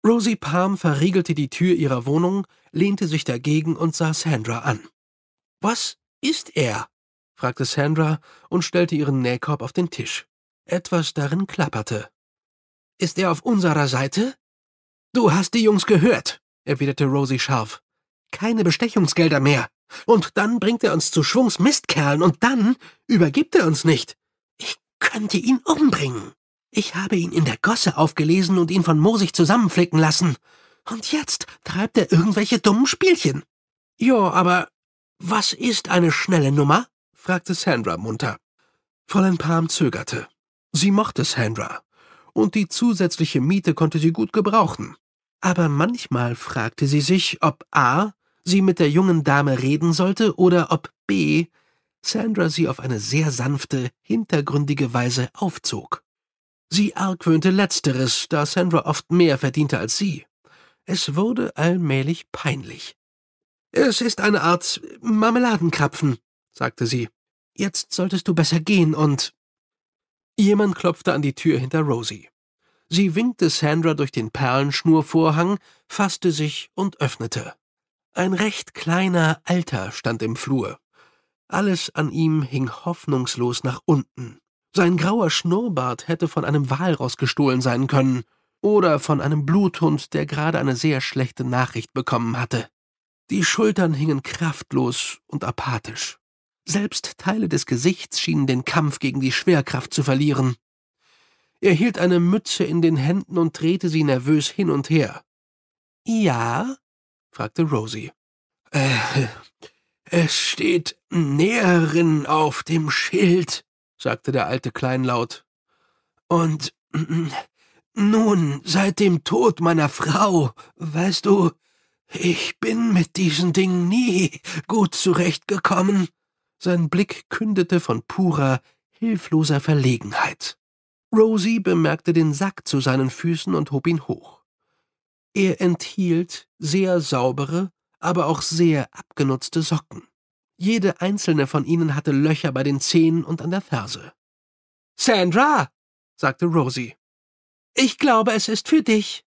Rosie Palm verriegelte die Tür ihrer Wohnung, lehnte sich dagegen und sah Sandra an. »Was ist er?« fragte Sandra und stellte ihren Nähkorb auf den Tisch. Etwas darin klapperte. »Ist er auf unserer Seite?« »Du hast die Jungs gehört«, erwiderte Rosie scharf. »Keine Bestechungsgelder mehr. Und dann bringt er uns zu Schwungs Mistkerlen und dann übergibt er uns nicht. Ich könnte ihn umbringen. Ich habe ihn in der Gosse aufgelesen und ihn von Moosig zusammenflicken lassen. Und jetzt treibt er irgendwelche dummen Spielchen.« »Ja, aber was ist eine schnelle Nummer?« fragte Sandra munter. Fräulein Palm zögerte. Sie mochte Sandra, und die zusätzliche Miete konnte sie gut gebrauchen. Aber manchmal fragte sie sich, ob a. sie mit der jungen Dame reden sollte oder ob b. Sandra sie auf eine sehr sanfte, hintergründige Weise aufzog. Sie argwöhnte Letzteres, da Sandra oft mehr verdiente als sie. Es wurde allmählich peinlich. »Es ist eine Art Marmeladenkrapfen«, sagte sie. »Jetzt solltest du besser gehen und...« Jemand klopfte an die Tür hinter Rosie. Sie winkte Sandra durch den Perlenschnurvorhang, fasste sich und öffnete. Ein recht kleiner Alter stand im Flur. Alles an ihm hing hoffnungslos nach unten. Sein grauer Schnurrbart hätte von einem Walross gestohlen sein können oder von einem Bluthund, der gerade eine sehr schlechte Nachricht bekommen hatte. Die Schultern hingen kraftlos und apathisch. Selbst Teile des Gesichts schienen den Kampf gegen die Schwerkraft zu verlieren. Er hielt eine Mütze in den Händen und drehte sie nervös hin und her. »Ja?« fragte Rosie. »Es steht Näherin auf dem Schild«, sagte der Alte kleinlaut. »Und nun, seit dem Tod meiner Frau, weißt du, ich bin mit diesen Dingen nie gut zurechtgekommen.« Sein Blick kündete von purer, hilfloser Verlegenheit. Rosie bemerkte den Sack zu seinen Füßen und hob ihn hoch. Er enthielt sehr saubere, aber auch sehr abgenutzte Socken. Jede einzelne von ihnen hatte Löcher bei den Zehen und an der Ferse. »Sandra«, sagte Rosie, »ich glaube, es ist für dich.«